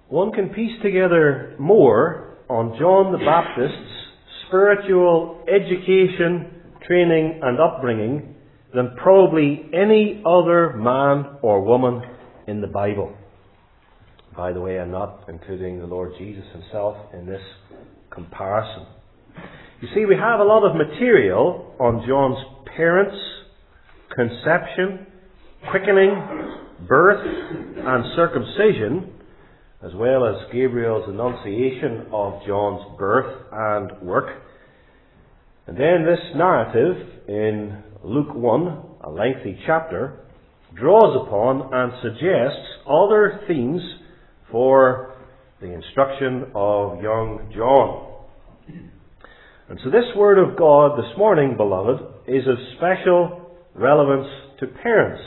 one can piece together more on John the Baptist's spiritual education, training and upbringing than probably any other man or woman in the Bible. By the way, I'm not including the Lord Jesus himself in this comparison. You see, we have a lot of material on John's parents, conception, quickening, birth and circumcision, as well as Gabriel's annunciation of John's birth and work. And then this narrative in Luke 1, a lengthy chapter, draws upon and suggests other themes for the instruction of young John. And so this word of God this morning, beloved, is of special relevance to parents.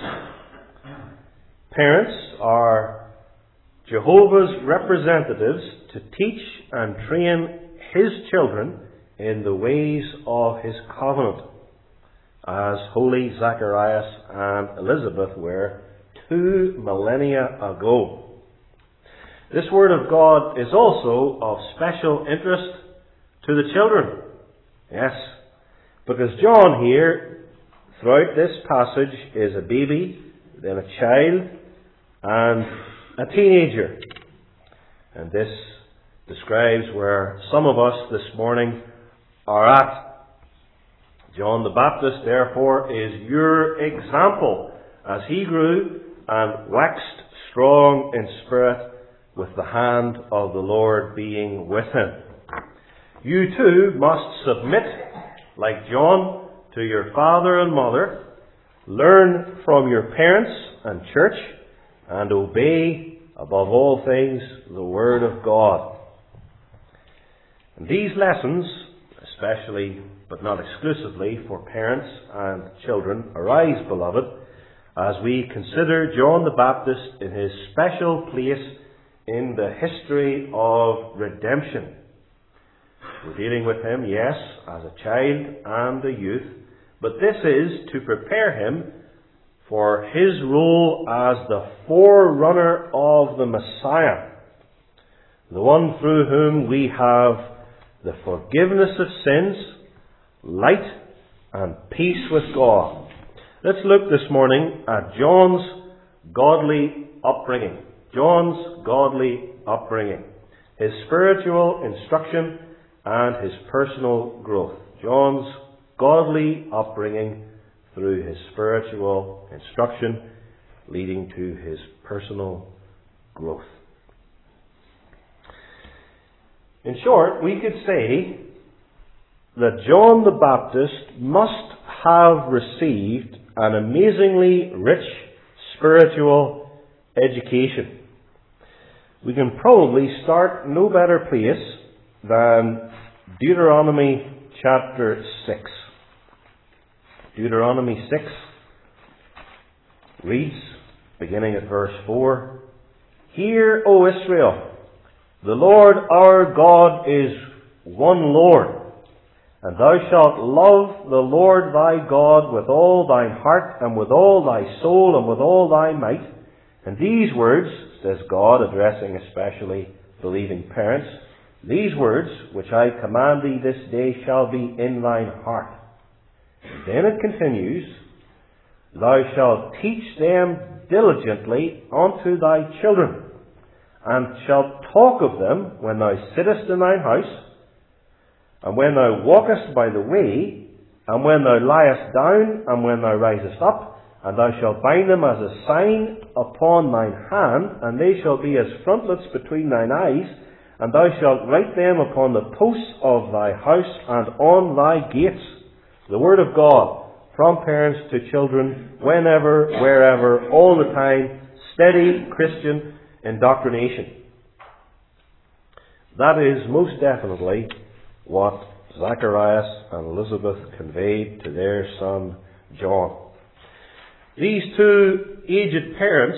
Parents are Jehovah's representatives to teach and train his children in the ways of his covenant, as holy Zacharias and Elizabeth were 2 millennia ago. This word of God is also of special interest to the children. Yes, because John here, throughout this passage, is a baby, then a child, and a teenager. And this describes where some of us this morning are at. John the Baptist, therefore, is your example as he grew and waxed strong in spirit, with the hand of the Lord being with him. You too must submit, like John, to your father and mother, learn from your parents and church, and obey, above all things, the Word of God. And these lessons, especially but not exclusively for parents and children, arise, beloved, as we consider John the Baptist in his special place in the history of redemption. We're dealing with him, yes, as a child and a youth, but this is to prepare him for his role as the forerunner of the Messiah, the one through whom we have the forgiveness of sins, light and peace with God. Let's look this morning at John's godly upbringing. John's godly upbringing, his spiritual instruction and his personal growth. John's godly upbringing through his spiritual instruction leading to his personal growth. In short, we could say that John the Baptist must have received an amazingly rich spiritual education. We can probably start no better place than Deuteronomy chapter 6. Deuteronomy 6 reads, beginning at verse 4, Hear, O Israel, the Lord our God is one Lord, and thou shalt love the Lord thy God with all thine heart, and with all thy soul, and with all thy might. And these words, says God, addressing especially believing parents, these words which I command thee this day shall be in thine heart. And then it continues, Thou shalt teach them diligently unto thy children, and shalt talk of them when thou sittest in thine house, and when thou walkest by the way, and when thou liest down, and when thou risest up, and thou shalt bind them as a sign upon thine hand, and they shall be as frontlets between thine eyes, and thou shalt write them upon the posts of thy house and on thy gates. The word of God, from parents to children, whenever, wherever, all the time, steady Christian indoctrination. That is most definitely what Zacharias and Elizabeth conveyed to their son John. These two aged parents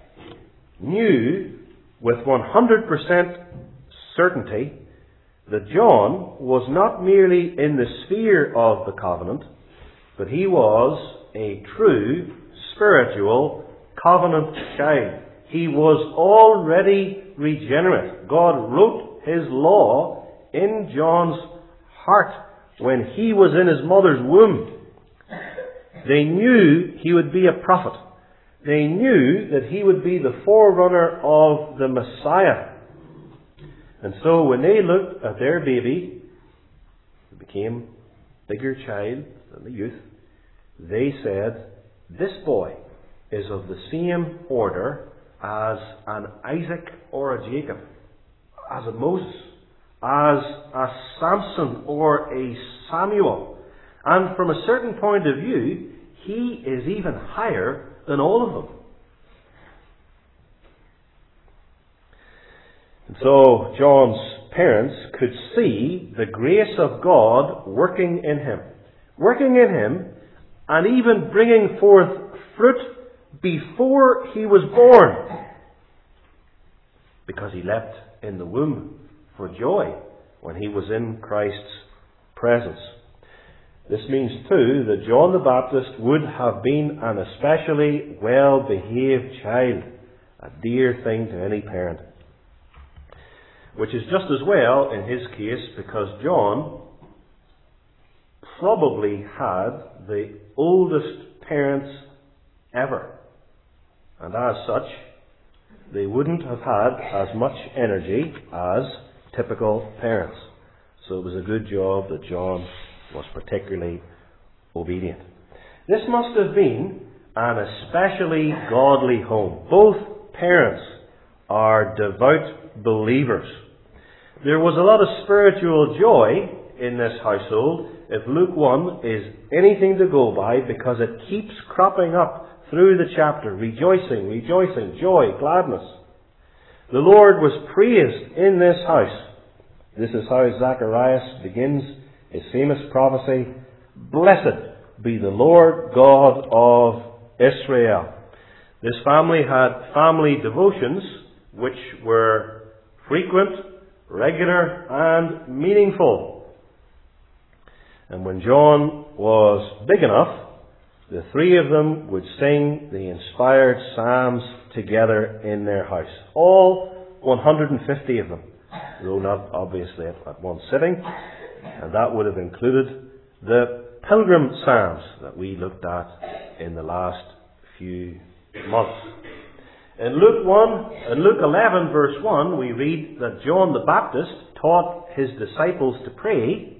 knew with 100% certainty that John was not merely in the sphere of the covenant, but he was a true spiritual covenant child. He was already regenerate. God wrote His law in John's heart when he was in his mother's womb. They knew he would be a prophet. They knew that he would be the forerunner of the Messiah. And so when they looked at their baby, who became a bigger child than the youth, they said, "This boy is of the same order as an Isaac or a Jacob, as a Moses, as a Samson or a Samuel. And from a certain point of view, he is even higher than all of them." And so John's parents could see the grace of God working in him, and even bringing forth fruit before he was born, because he leapt in the womb for joy when he was in Christ's presence. This means too that John the Baptist would have been an especially well-behaved child, a dear thing to any parent. Which is just as well in his case, because John probably had the oldest parents ever. And as such, they wouldn't have had as much energy as typical parents. So it was a good job that John was particularly obedient. This must have been an especially godly home. Both parents are devout believers. There was a lot of spiritual joy in this household, if Luke 1 is anything to go by, because it keeps cropping up through the chapter. Rejoicing, rejoicing, joy, gladness. The Lord was praised in this house. This is how Zacharias begins his famous prophecy. "Blessed be the Lord God of Israel." This family had family devotions which were frequent, regular, and meaningful. And when John was big enough, the three of them would sing the inspired psalms together in their house. All 150 of them, though not obviously at one sitting. And that would have included the Pilgrim Psalms that we looked at in the last few months. In Luke 11 verse 1, we read that John the Baptist taught his disciples to pray,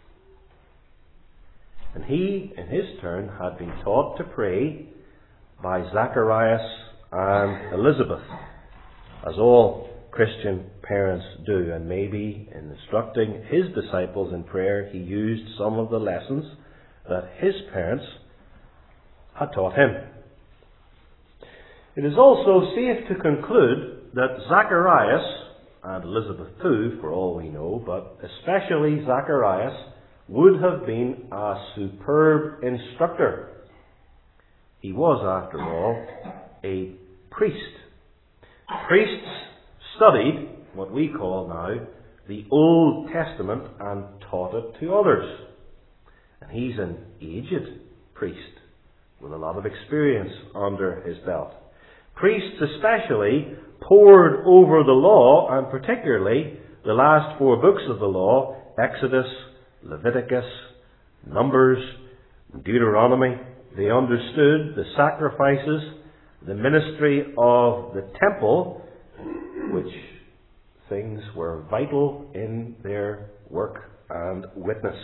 and he, in his turn, had been taught to pray by Zacharias and Elizabeth, as all Christian parents do. And maybe in instructing his disciples in prayer, he used some of the lessons that his parents had taught him. It is also safe to conclude that Zacharias, and Elizabeth too, for all we know, but especially Zacharias, would have been a superb instructor. He was, after all, a priest. Priests studied what we call now the Old Testament and taught it to others. And he's an aged priest with a lot of experience under his belt. Priests especially pored over the law, and particularly the last 4 books of the law, Exodus, Leviticus, Numbers, Deuteronomy. They understood the sacrifices, the ministry of the temple, which things were vital in their work and witness.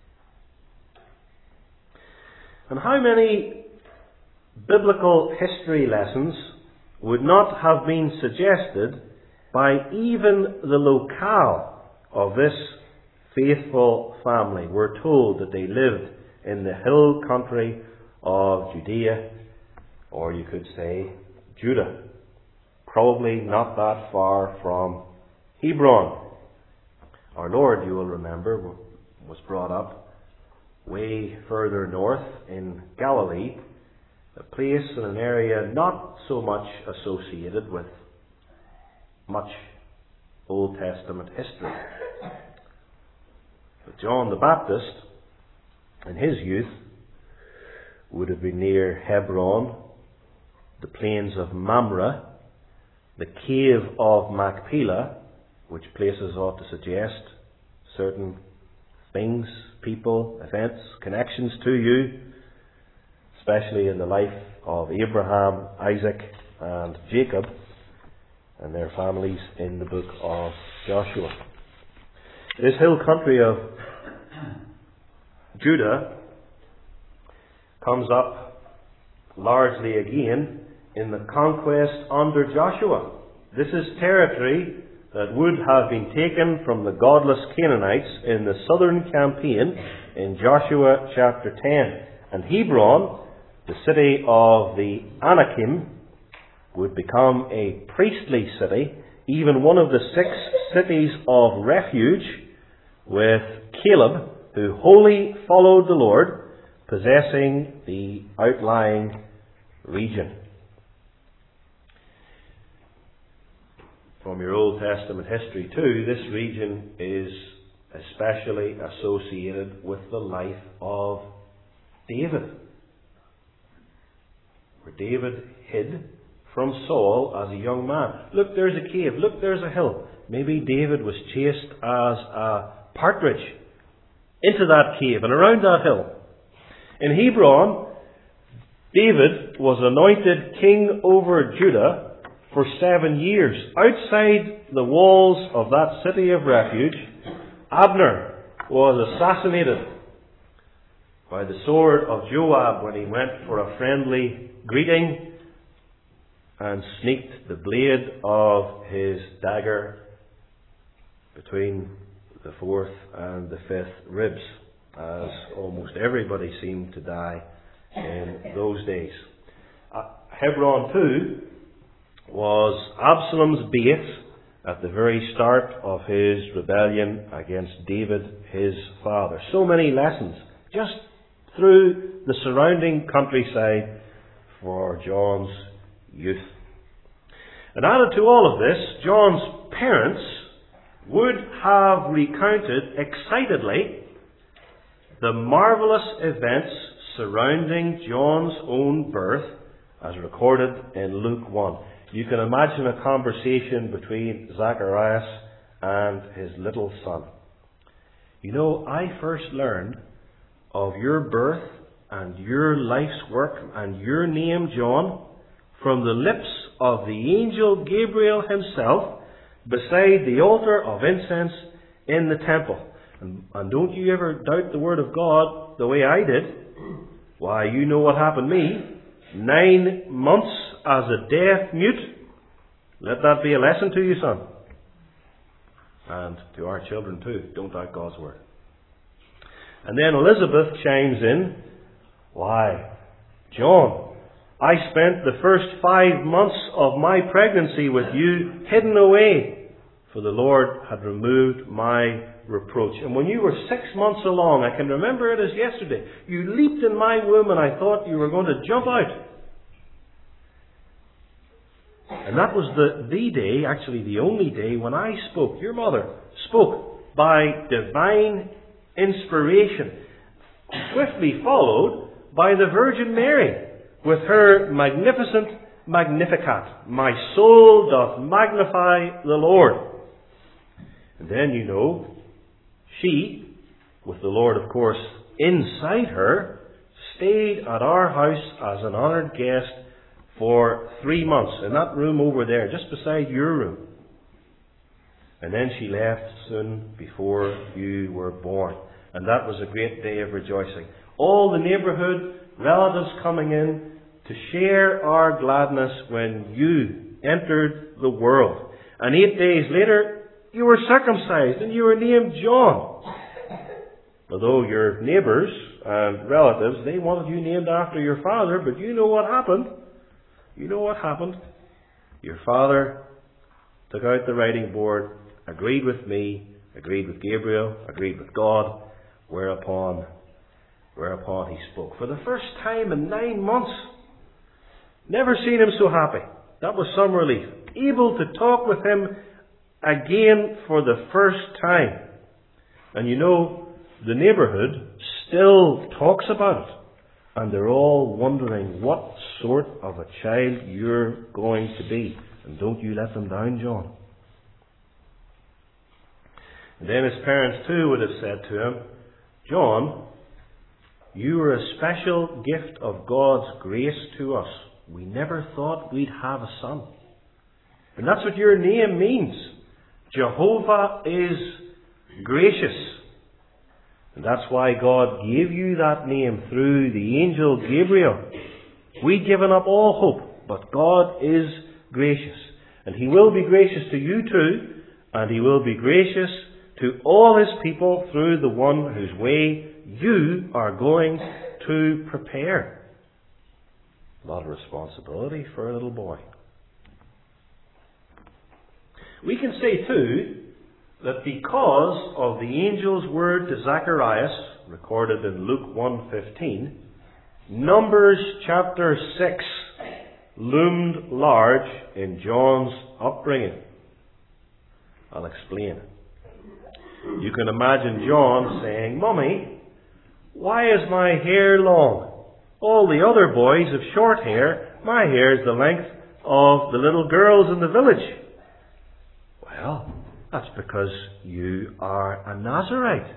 And how many biblical history lessons would not have been suggested by even the locale of this faithful family? We're told that they lived in the hill country of Judea, or you could say Judah, probably not that far from Hebron. Our Lord, you will remember, was brought up way further north in Galilee, a place in an area not so much associated with much Old Testament history. But John the Baptist, in his youth, would have been near Hebron, the plains of Mamre, The cave of Machpelah, which places ought to suggest certain things, people, events, connections to you, especially in the life of Abraham, Isaac, and Jacob, and their families in the book of Joshua. This hill country of Judah comes up largely again in the conquest under Joshua. This is territory that would have been taken from the godless Canaanites in the southern campaign in Joshua chapter 10. And Hebron, the city of the Anakim, would become a priestly city, even one of the 6 cities of refuge, with Caleb, who wholly followed the Lord, possessing the outlying region. From your Old Testament history too, this region is especially associated with the life of David, where David hid from Saul as a young man. Look, there's a cave. Look, there's a hill. Maybe David was chased as a partridge into that cave and around that hill. In Hebron, David was anointed king over Judah for 7 years. Outside the walls of that city of refuge, Abner was assassinated by the sword of Joab when he went for a friendly greeting and sneaked the blade of his dagger between the 4th and the 5th ribs, as almost everybody seemed to die in those days. Hebron too was Absalom's base at the very start of his rebellion against David, his father. So many lessons just through the surrounding countryside for John's youth. And added to all of this, John's parents would have recounted excitedly the marvellous events surrounding John's own birth as recorded in Luke 1. You can imagine a conversation between Zacharias and his little son. You know, I first learned of your birth and your life's work and your name, John, from the lips of the angel Gabriel himself beside the altar of incense in the temple. And don't you ever doubt the word of God the way I did. Why, you know what happened to me. 9 months as a deaf mute. Let that be a lesson to you, son. And to our children too. Don't doubt God's word. And then Elizabeth chimes in. Why, John, I spent the first 5 months of my pregnancy with you hidden away, for the Lord had removed my reproach. And when you were 6 months along, I can remember it as yesterday, you leaped in my womb and I thought you were going to jump out. And that was the day, actually the only day, when I spoke. Your mother spoke by divine inspiration, swiftly followed by the Virgin Mary with her magnificent Magnificat. My soul doth magnify the Lord. And then, you know, she, with the Lord, of course, inside her, stayed at our house as an honoured guest for 3 months in that room over there, just beside your room. And then she left soon before you were born. And that was a great day of rejoicing. All the neighbourhood, relatives coming in to share our gladness when you entered the world. And 8 days later, you were circumcised and you were named John. Although your neighbours and relatives, they wanted you named after your father, but you know what happened. You know what happened. Your father took out the writing board, agreed with me, agreed with Gabriel, agreed with God, whereupon he spoke. For the first time in 9 months, never seen him so happy. That was some relief. Able to talk with him again for the first time. And you know, the neighbourhood still talks about it. And they're all wondering what sort of a child you're going to be. And don't you let them down, John. And then his parents too would have said to him, John, you are a special gift of God's grace to us. We never thought we'd have a son. And that's what your name means. Jehovah is gracious. And that's why God gave you that name through the angel Gabriel. We'd given up all hope, but God is gracious. And He will be gracious to you too, and He will be gracious to all His people through the one whose way you are going to prepare. A lot of responsibility for a little boy. We can say too that because of the angel's word to Zacharias, recorded in Luke 1:15, Numbers chapter 6 loomed large in John's upbringing. I'll explain. You can imagine John saying, Mummy, why is my hair long? All the other boys have short hair. My hair is the length of the little girls in the village. Well, that's because you are a Nazirite.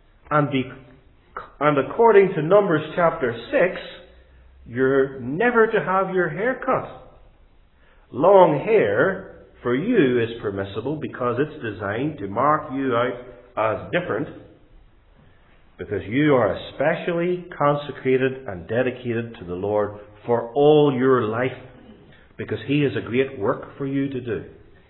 And according to Numbers chapter 6, you're never to have your hair cut. Long hair for you is permissible because it's designed to mark you out as different, because you are especially consecrated and dedicated to the Lord for all your life, because He has a great work for you to do.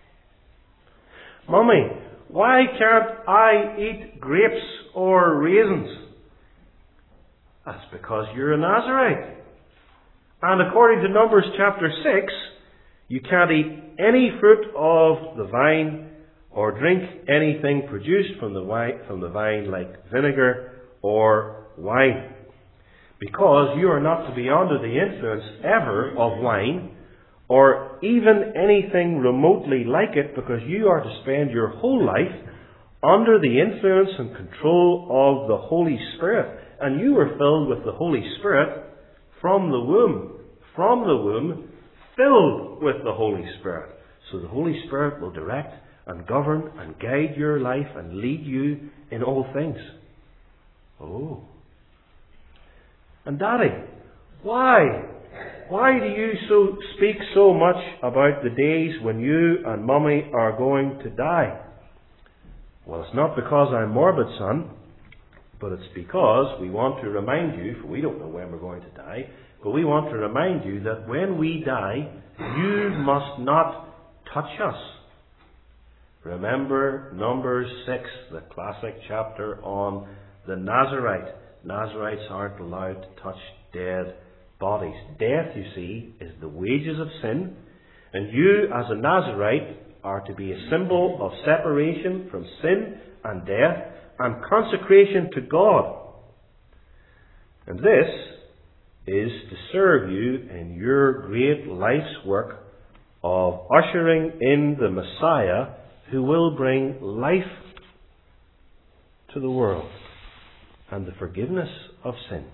Mummy, why can't I eat grapes or raisins? That's because you're a Nazirite. And according to Numbers chapter 6, you can't eat any fruit of the vine or drink anything produced from the vine like vinegar or wine. Because you are not to be under the influence ever of wine or even anything remotely like it, because you are to spend your whole life under the influence and control of the Holy Spirit. And you were filled with the Holy Spirit from the womb. From the womb, filled with the Holy Spirit. So the Holy Spirit will direct and govern and guide your life and lead you in all things. Oh. And Daddy, why? Why do you speak so much about the days when you and Mummy are going to die? Well, it's not because I'm morbid, son, but it's because we want to remind you, for we don't know when we're going to die, but we want to remind you that when we die, you must not touch us. Remember Numbers 6, the classic chapter on the Nazirite. Nazirites aren't allowed to touch dead bodies. Death, you see, is the wages of sin. And you, as a Nazirite, are to be a symbol of separation from sin and death and consecration to God. And this is to serve you in your great life's work of ushering in the Messiah who will bring life to the world and the forgiveness of sins.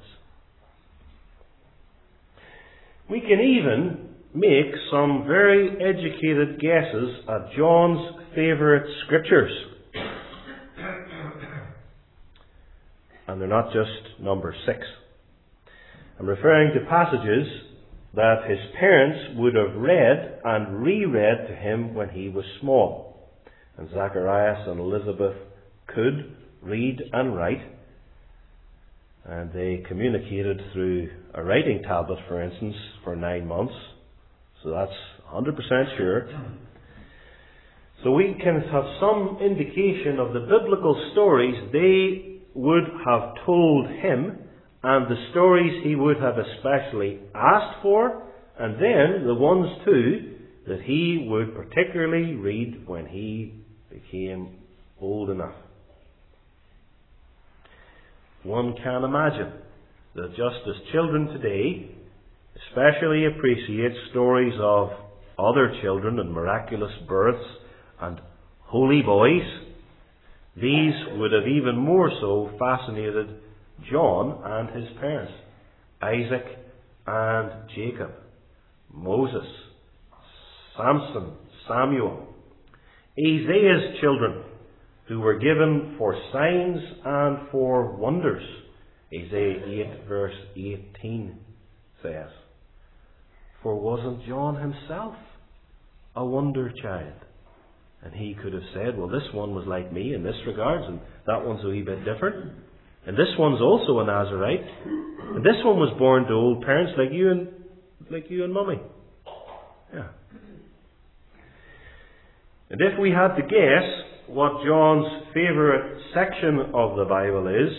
We can even make some very educated guesses at John's favourite scriptures. And they're not just Numbers 6. I'm referring to passages that his parents would have read and reread to him when he was small. And Zacharias and Elizabeth could read and write. And they communicated through a writing tablet, for instance, for 9 months. So that's 100% sure. So we can have some indication of the biblical stories they would have told him, and the stories he would have especially asked for, and then the ones too that he would particularly read when he became old enough. One can imagine that just as children today especially appreciate stories of other children and miraculous births and holy boys, these would have even more so fascinated John and his parents, Isaac and Jacob, Moses, Samson, Samuel. Isaiah's children, who were given for signs and for wonders. Isaiah 8 verse 18 says, "For wasn't John himself a wonder child?" And he could have said, well, this one was like me in this regards, and that one's a wee bit different. And this one's also a Nazarite. And this one was born to old parents like you and Mummy. Yeah. And if we had to guess what John's favourite section of the Bible is,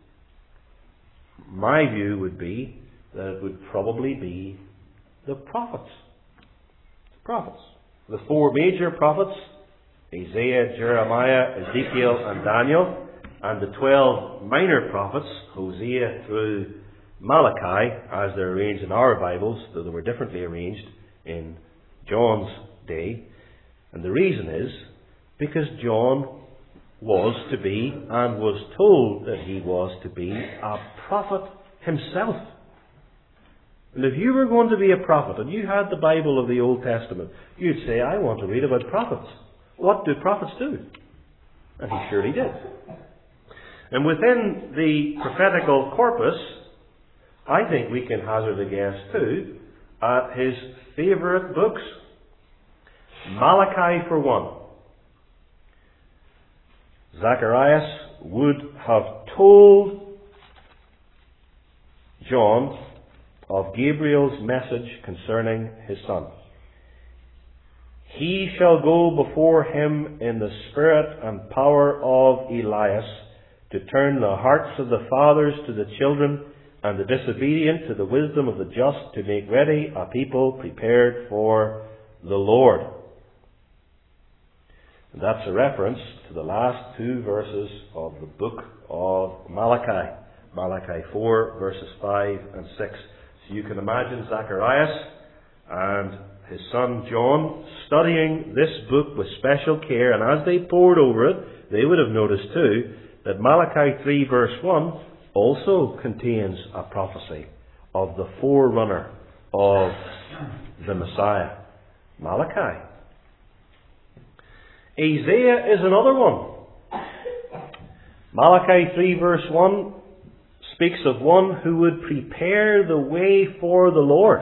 my view would be that it would probably be the prophets. Prophets. The four major prophets, Isaiah, Jeremiah, Ezekiel and Daniel, and the 12 minor prophets, Hosea through Malachi, as they're arranged in our Bibles, though they were differently arranged in John's day. And the reason is because John was to be, and was told that he was to be, a prophet himself. And if you were going to be a prophet, and you had the Bible of the Old Testament, you'd say, I want to read about prophets. What do prophets do? And he surely did. And within the prophetical corpus, I think we can hazard a guess too at his favourite books. Malachi for one. Zacharias would have told John of Gabriel's message concerning his son. He shall go before him in the spirit and power of Elias, to turn the hearts of the fathers to the children, and the disobedient to the wisdom of the just, to make ready a people prepared for the Lord. And that's a reference to the last two verses of the book of Malachi. Malachi 4 verses 5 and 6. So you can imagine Zacharias and his son John studying this book with special care, and as they pored over it, they would have noticed too that Malachi 3 verse 1 also contains a prophecy of the forerunner of the Messiah. Malachi. Isaiah is another one. Malachi 3 verse 1 speaks of one who would prepare the way for the Lord.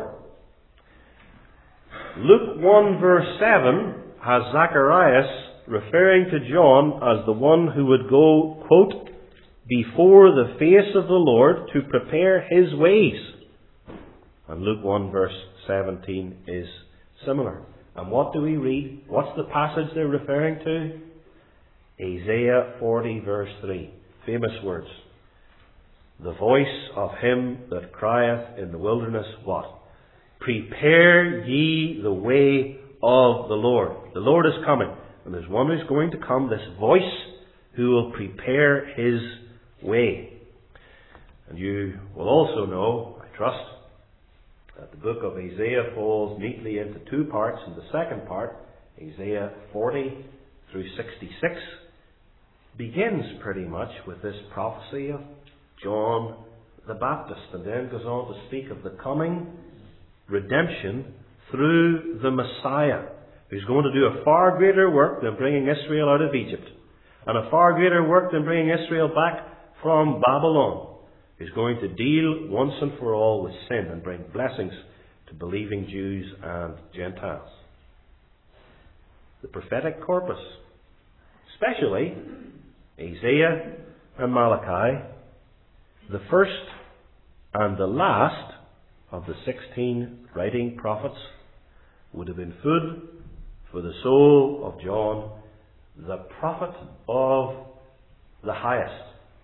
Luke 1 verse 7 has Zacharias referring to John as the one who would go, quote, before the face of the Lord to prepare his ways. And Luke 1 verse 17 is similar. And what do we read? What's the passage they're referring to? Isaiah 40 verse 3. Famous words. The voice of him that crieth in the wilderness, what? Prepare ye the way of the Lord. The Lord is coming. And there's one who's going to come, this voice, who will prepare his way. And you will also know, I trust, that the book of Isaiah falls neatly into two parts. And the second part, Isaiah 40 through 66, begins pretty much with this prophecy of John the Baptist, and then goes on to speak of the coming redemption through the Messiah, who's going to do a far greater work than bringing Israel out of Egypt, and a far greater work than bringing Israel back from Babylon, who's going to deal once and for all with sin and bring blessings to believing Jews and Gentiles. The prophetic corpus, especially Isaiah and Malachi, the first and the last of the 16 writing prophets, would have been food for the soul of John, the prophet of the highest.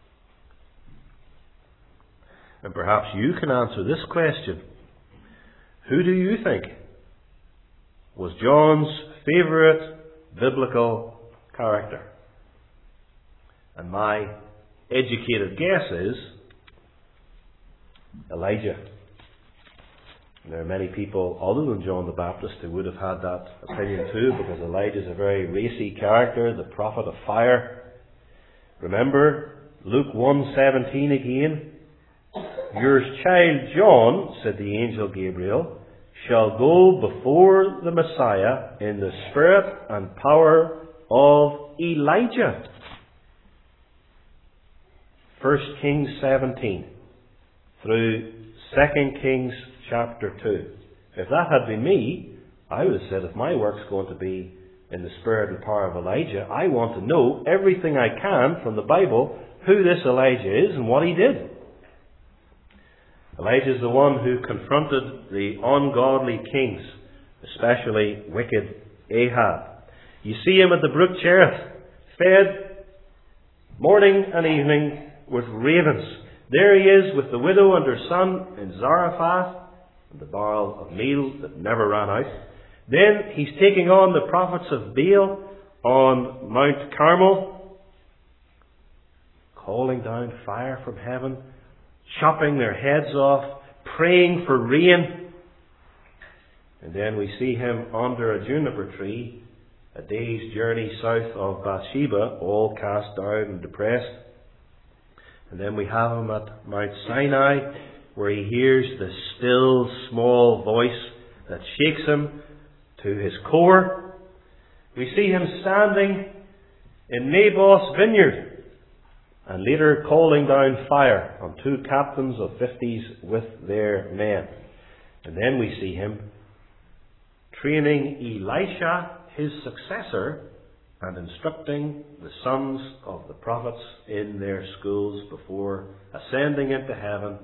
And perhaps you can answer this question. Who do you think was John's favourite biblical character? And my educated guess is Elijah. There are many people other than John the Baptist who would have had that opinion too, because Elijah is a very racy character, the prophet of fire. Remember Luke 1:17 again. Your child John, said the angel Gabriel, shall go before the Messiah in the spirit and power of Elijah. 1 Kings 17 through 2 Kings chapter 2. If that had been me, I would have said, if my work's going to be in the spirit and power of Elijah, I want to know everything I can from the Bible who this Elijah is and what he did. Elijah is the one who confronted the ungodly kings, especially wicked Ahab. You see him at the brook Cherith, fed morning and evening with ravens. There he is with the widow and her son in Zarephath, and the barrel of meal that never ran out. Then he's taking on the prophets of Baal on Mount Carmel, calling down fire from heaven, chopping their heads off, praying for rain. And then we see him under a juniper tree, a day's journey south of Bathsheba, all cast down and depressed. And then we have him at Mount Sinai, where he hears the still small voice that shakes him to his core. We see him standing in Naboth's vineyard, and later calling down fire on 2 captains of 50s with their men. And then we see him training Elisha, his successor, and instructing the sons of the prophets in their schools before ascending into heaven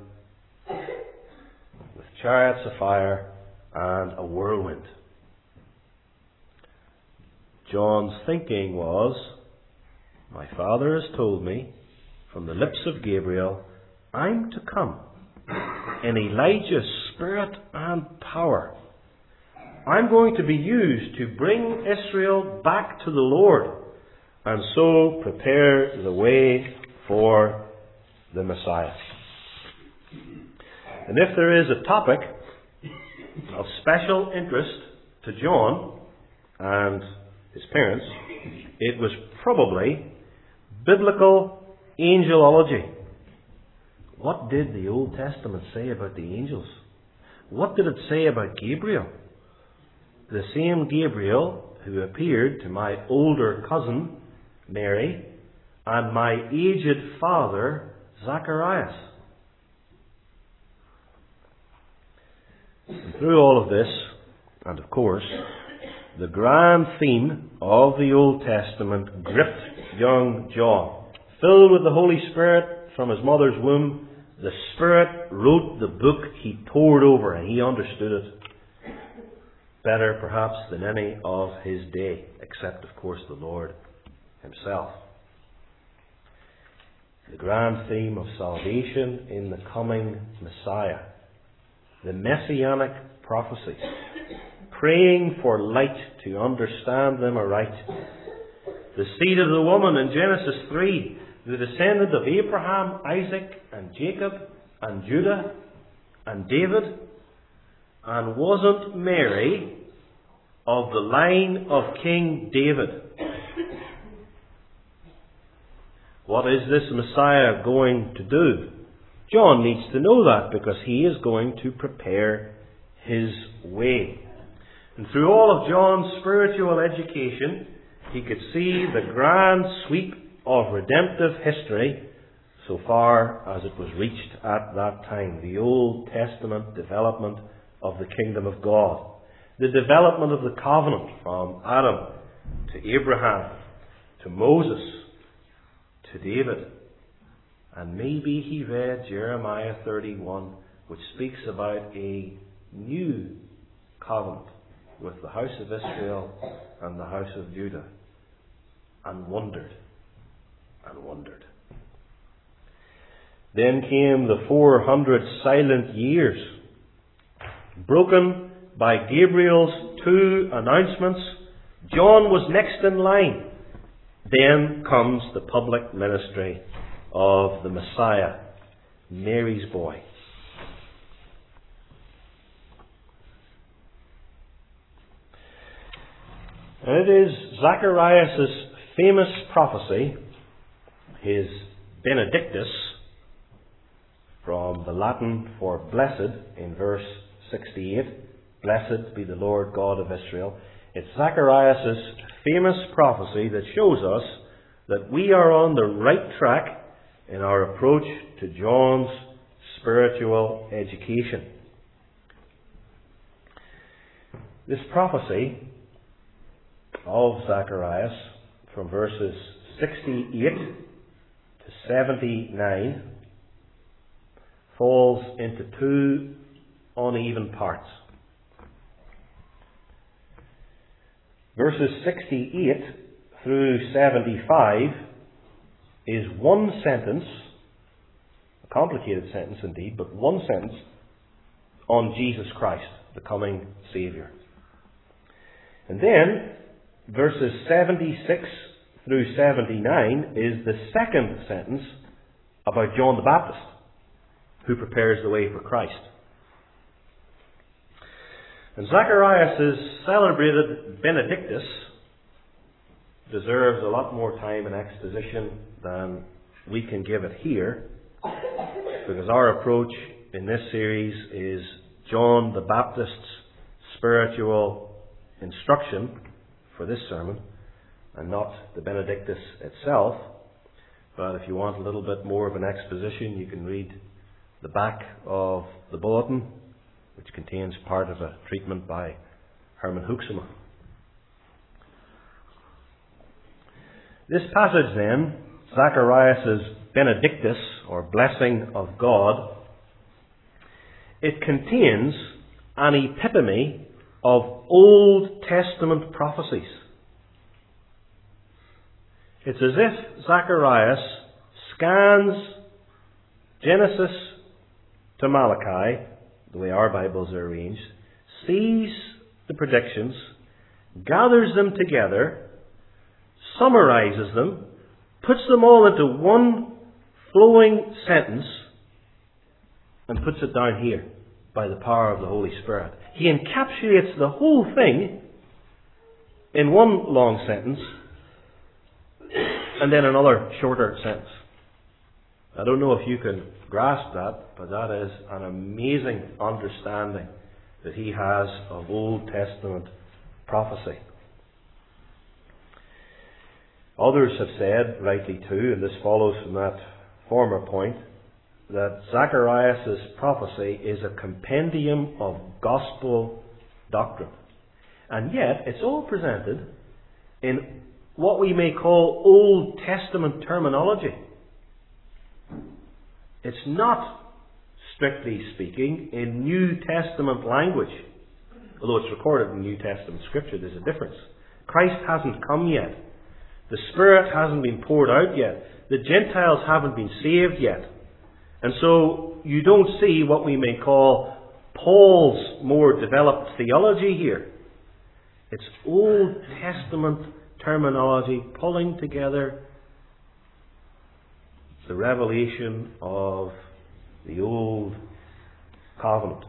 with chariots of fire and a whirlwind. John's thinking was, my Father has told me from the lips of Gabriel, I'm to come in Elijah's spirit and power. I'm going to be used to bring Israel back to the Lord, and so prepare the way for the Messiah. And if there is a topic of special interest to John and his parents, it was probably biblical angelology. What did the Old Testament say about the angels? What did it say about Gabriel? The same Gabriel who appeared to my older cousin, Mary, and my aged father, Zacharias. And through all of this, and of course, the grand theme of the Old Testament gripped young John. Filled with the Holy Spirit from his mother's womb, the Spirit wrote the book he pored over, and he understood it better perhaps than any of his day, except of course the Lord himself. The grand theme of salvation in the coming Messiah, the messianic prophecies, praying for light to understand them aright. The seed of the woman in Genesis 3, the descendant of Abraham, Isaac, and Jacob, and Judah, and David. And wasn't Mary of the line of King David? What is this Messiah going to do? John needs to know that because he is going to prepare his way. And through all of John's spiritual education, he could see the grand sweep of redemptive history so far as it was reached at that time. The Old Testament development of the kingdom of God. The development of the covenant from Adam to Abraham, to Moses, to David. And maybe he read Jeremiah 31, which speaks about a new covenant with the house of Israel and the house of Judah, and wondered and wondered. Then came the 400 silent years, broken by Gabriel's 2 announcements. John was next in line. Then comes the public ministry of the Messiah, Mary's boy. And it is Zacharias' famous prophecy, his Benedictus, from the Latin for blessed in verse 68, Blessed be the Lord God of Israel. It's Zacharias' famous prophecy that shows us that we are on the right track in our approach to John's spiritual education. This prophecy of Zacharias from verses 68 to 79 falls into two uneven parts. Verses 68 through 75 is one sentence, a complicated sentence indeed, but one sentence on Jesus Christ, the coming Saviour. And then verses 76 through 79 is the second sentence about John the Baptist, who prepares the way for Christ. And Zacharias' celebrated Benedictus deserves a lot more time and exposition than we can give it here, because our approach in this series is John the Baptist's spiritual instruction for this sermon, and not the Benedictus itself. But if you want a little bit more of an exposition, you can read the back of the bulletin, which contains part of a treatment by Herman Hoeksema. This passage then, Zacharias' Benedictus, or blessing of God, it contains an epitome of Old Testament prophecies. It's as if Zacharias scans Genesis to Malachi, the way our Bibles are arranged, sees the predictions, gathers them together, summarizes them, puts them all into one flowing sentence, and puts it down here by the power of the Holy Spirit. He encapsulates the whole thing in one long sentence and then another shorter sentence. I don't know if you can grasp that, but that is an amazing understanding that he has of Old Testament prophecy. Others have said, rightly too, and this follows from that former point, that Zacharias' prophecy is a compendium of gospel doctrine. And yet, it's all presented in what we may call Old Testament terminology. It's not, strictly speaking, in New Testament language. Although it's recorded in New Testament Scripture, there's a difference. Christ hasn't come yet. The Spirit hasn't been poured out yet. The Gentiles haven't been saved yet. And so you don't see what we may call Paul's more developed theology here. It's Old Testament terminology pulling together the revelation of the Old Covenant.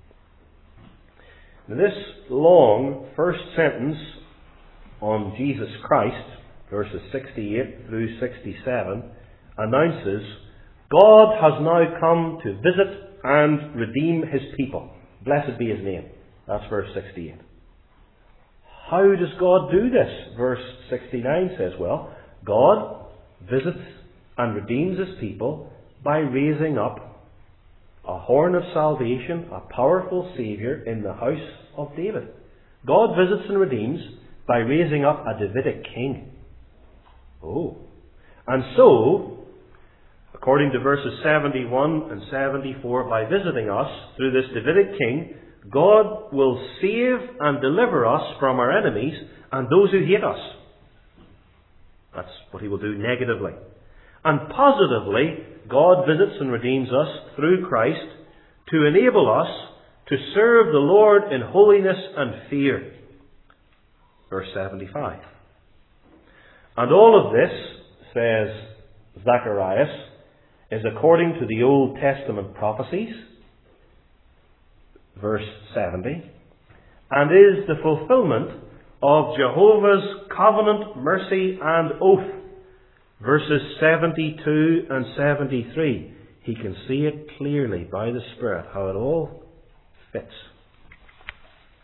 Now, this long first sentence on Jesus Christ, verses 68 through 67, announces God has now come to visit and redeem his people. Blessed be his name. That's verse 68. How does God do this? Verse 69 says, well, God visits and redeems his people by raising up a horn of salvation, a powerful Saviour in the house of David. God visits and redeems by raising up a Davidic king. Oh. And so, according to verses 71 and 74, by visiting us through this Davidic king, God will save and deliver us from our enemies and those who hate us. That's what he will do negatively. And positively, God visits and redeems us through Christ to enable us to serve the Lord in holiness and fear. Verse 75. And all of this, says Zacharias, is according to the Old Testament prophecies, verse 70, and is the fulfillment of Jehovah's covenant, mercy and oath, verses 72 and 73. He can see it clearly by the Spirit how it all fits.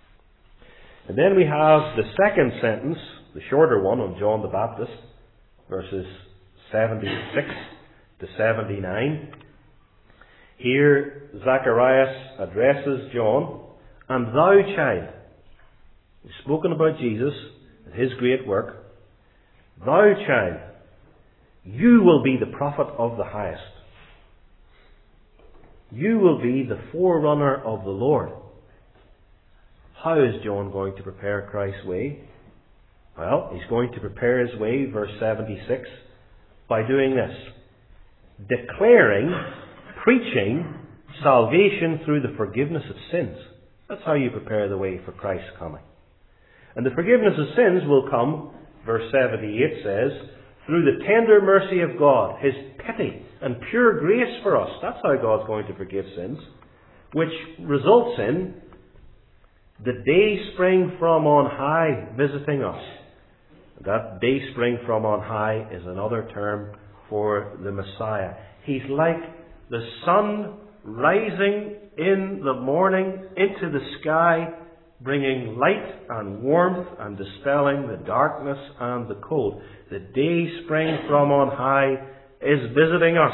And then we have the second sentence, the shorter one on John the Baptist, verses 76 to 79. Here Zacharias addresses John, "And thou, child," he's spoken about Jesus and his great work, "thou, child, you will be the prophet of the highest. You will be the forerunner of the Lord." How is John going to prepare Christ's way? Well, he's going to prepare his way, verse 76, by doing this: declaring, preaching salvation through the forgiveness of sins. That's how you prepare the way for Christ's coming. And the forgiveness of sins will come, verse 78 says, through the tender mercy of God, His pity and pure grace for us. That's how God's going to forgive sins, which results in the day spring from on high visiting us. That day spring from on high is another term for the Messiah. He's like the sun rising in the morning into the sky, bringing light and warmth and dispelling the darkness and the cold. The day spring from on high is visiting us.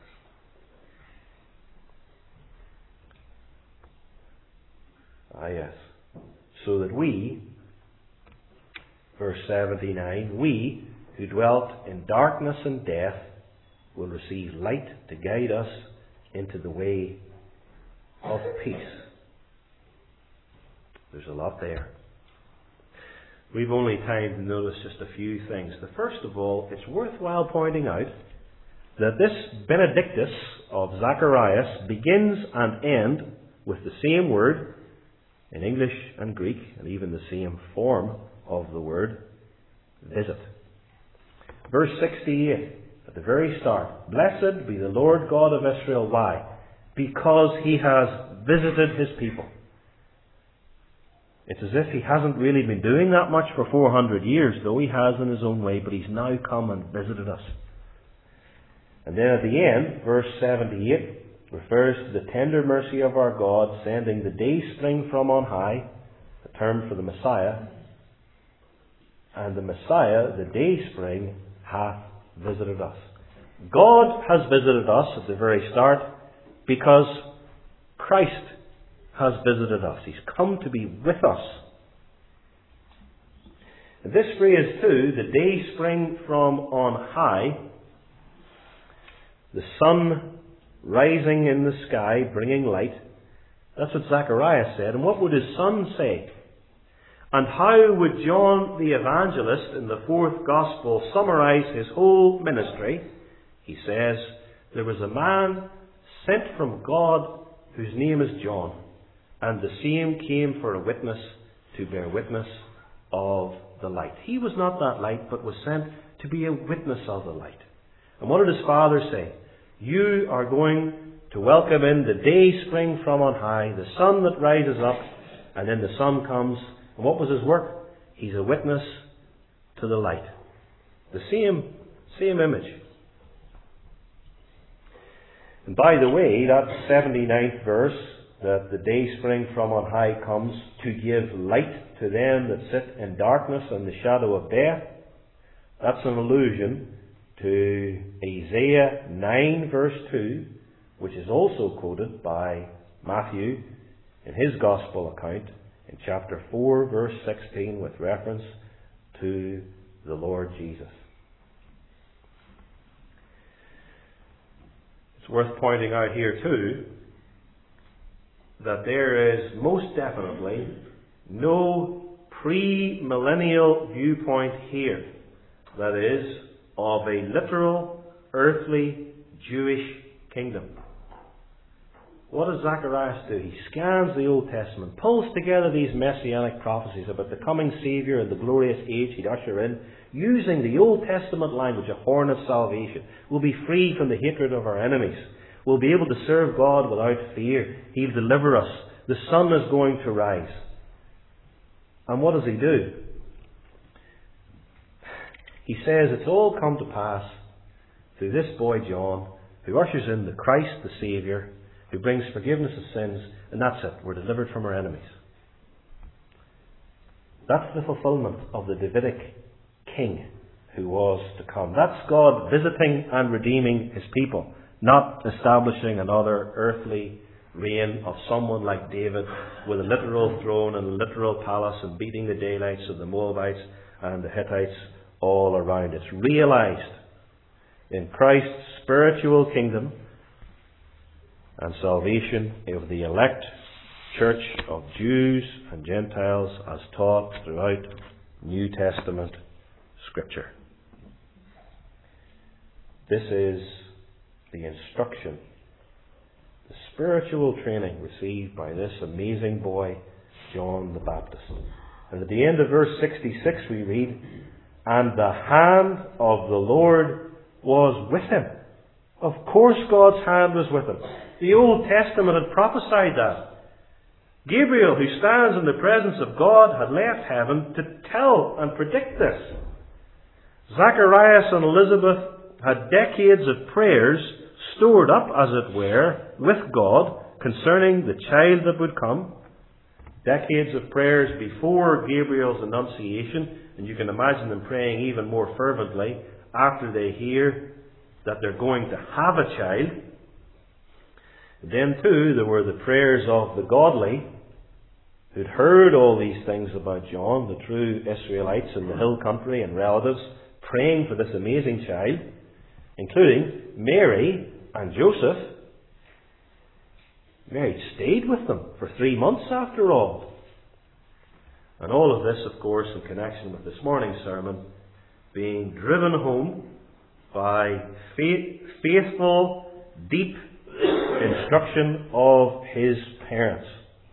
Ah, yes. So that we, verse 79, we who dwelt in darkness and death will receive light to guide us into the way of peace. There's a lot there. We've only time to notice just a few things. The first of all, it's worthwhile pointing out that this Benedictus of Zacharias begins and ends with the same word in English and Greek, and even the same form of the word, visit. Verse 68, at the very start, "Blessed be the Lord God of Israel." Why? Because He has visited His people. It's as if He hasn't really been doing that much for 400 years, though He has in His own way, but He's now come and visited us. And then at the end, verse 78, refers to the tender mercy of our God, sending the day spring from on high, a term for the Messiah. And the Messiah, the day spring, hath visited us. God has visited us at the very start because Christ has visited us. He's come to be with us. And this phrase too, the day spring from on high, the sun rising in the sky, bringing light. That's what Zacharias said. And what would his son say? And how would John the Evangelist in the fourth Gospel summarize his whole ministry? He says, "There was a man sent from God whose name is John, and the same came for a witness to bear witness of the light." He was not that light, but was sent to be a witness of the light. And what did his father say? "You are going to welcome in the day spring from on high, the sun that rises up," and then the sun comes. And what was his work? He's a witness to the light. The same image. And by the way, that 79th verse, that the day spring from on high comes to give light to them that sit in darkness and the shadow of death, that's an allusion to Isaiah 9 verse 2, which is also quoted by Matthew in his Gospel account in chapter 4 verse 16 with reference to the Lord Jesus. It's worth pointing out here too that there is most definitely no pre-millennial viewpoint here. That is, of a literal, earthly, Jewish kingdom. What does Zacharias do? He scans the Old Testament, pulls together these messianic prophecies about the coming Saviour and the glorious age he'd usher in, using the Old Testament language, a horn of salvation. We'll be free from the hatred of our enemies. We'll be able to serve God without fear. He'll deliver us. The sun is going to rise. And what does he do? He says it's all come to pass through this boy John, who ushers in the Christ, the Saviour, who brings forgiveness of sins, and that's it. We're delivered from our enemies. That's the fulfillment of the Davidic king who was to come. That's God visiting and redeeming his people, not establishing another earthly reign of someone like David with a literal throne and a literal palace and beating the daylights of the Moabites and the Hittites all around. It's realized in Christ's spiritual kingdom and salvation of the elect church of Jews and Gentiles as taught throughout New Testament Scripture. This is the instruction, the spiritual training received by this amazing boy, John the Baptist. And at the end of verse 66 we read, "And the hand of the Lord was with him." Of course God's hand was with him. The Old Testament had prophesied that. Gabriel, who stands in the presence of God, had left heaven to tell and predict this. Zacharias and Elizabeth had decades of prayers stored up, as it were, with God concerning the child that would come. Decades of prayers before Gabriel's annunciation, and you can imagine them praying even more fervently after they hear that they're going to have a child. Then too, there were the prayers of the godly who'd heard all these things about John, the true Israelites in the hill country and relatives, praying for this amazing child, including Mary and Joseph. Mary stayed with them for 3 months after all. And all of this, of course, in connection with this morning's sermon, being driven home by faithful, deep instruction of his parents.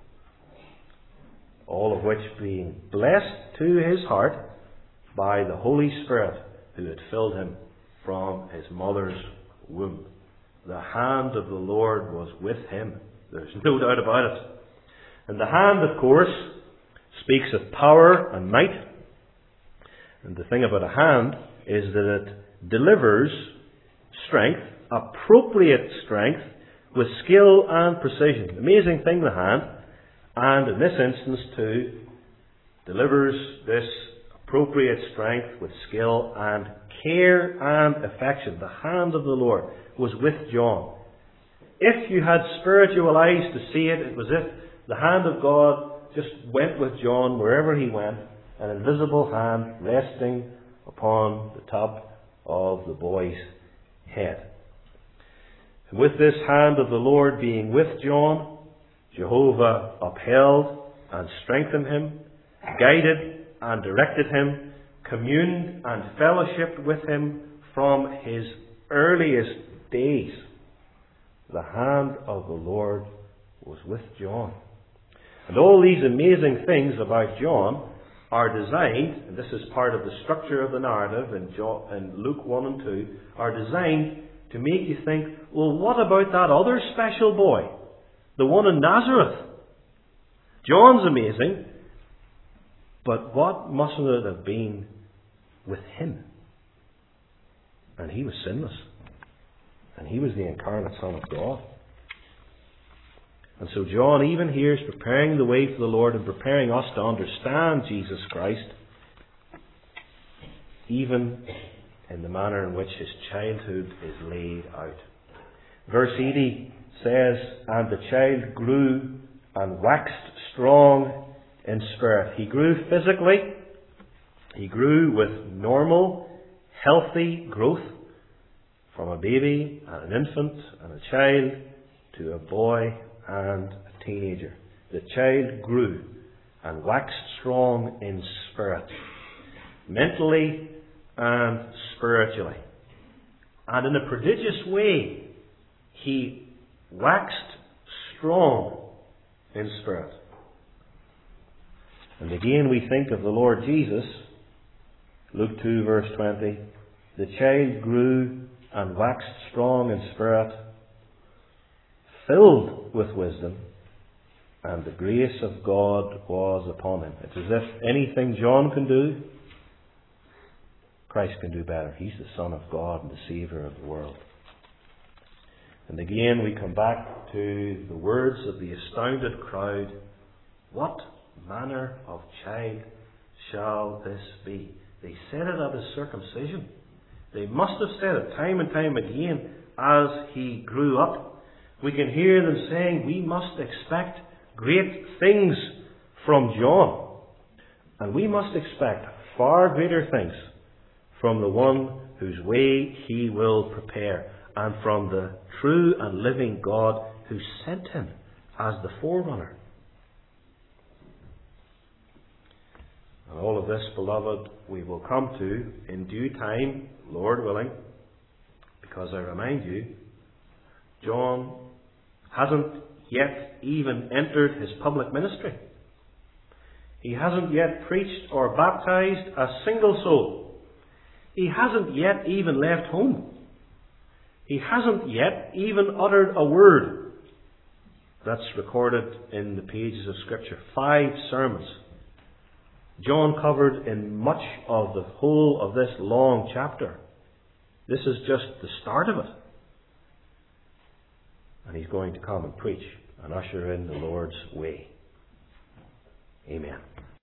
All of which being blessed to his heart by the Holy Spirit who had filled him from his mother's womb. The hand of the Lord was with him. There's no doubt about it. And the hand, of course, speaks of power and might. And the thing about a hand is that it delivers strength, appropriate strength, with skill and precision. Amazing thing, the hand. And in this instance too, delivers this appropriate strength with skill and care and affection. The hand of the Lord was with John. If you had spiritual eyes to see it, it was as if the hand of God just went with John wherever he went, an invisible hand resting upon the top of the boy's head. And with this hand of the Lord being with John, Jehovah upheld and strengthened him, guided and directed him, communed and fellowshiped with him from his earliest days. The hand of the Lord was with John. And all these amazing things about John are designed, and this is part of the structure of the narrative in Luke 1 and 2, are designed to make you think, well, what about that other special boy? The one in Nazareth. John's amazing, but what mustn't it have been with him? And he was sinless. And he was the incarnate Son of God. And so John, even here, is preparing the way for the Lord and preparing us to understand Jesus Christ, even in the manner in which his childhood is laid out. Verse 80 says, "And the child grew and waxed strong in spirit." He grew physically. He grew with normal, healthy growth from a baby and an infant and a child to a boy and a teenager. The child grew and waxed strong in spirit, mentally and spiritually. And in a prodigious way, he waxed strong in spirit. And again we think of the Lord Jesus, Luke 2 verse 20, "The child grew and waxed strong in spirit, filled with wisdom, and the grace of God was upon him." It's as if anything John can do, Christ can do better. He's the Son of God and the Saviour of the world. And again we come back to the words of the astounded crowd. What manner of child shall this be. They said it at his circumcision. They must have said it time and time again as he grew up. We can hear them saying, we must expect great things from John. And we must expect far greater things from the one whose way he will prepare, and from the true and living God who sent him as the forerunner. And all of this, beloved, we will come to in due time, Lord willing, because I remind you, John hasn't yet even entered his public ministry. He hasn't yet preached or baptized a single soul. He hasn't yet even left home. He hasn't yet even uttered a word. That's recorded in the pages of Scripture. 5 sermons John covered in much of the whole of this long chapter. This is just the start of it. And he's going to come and preach and usher in the Lord's way. Amen.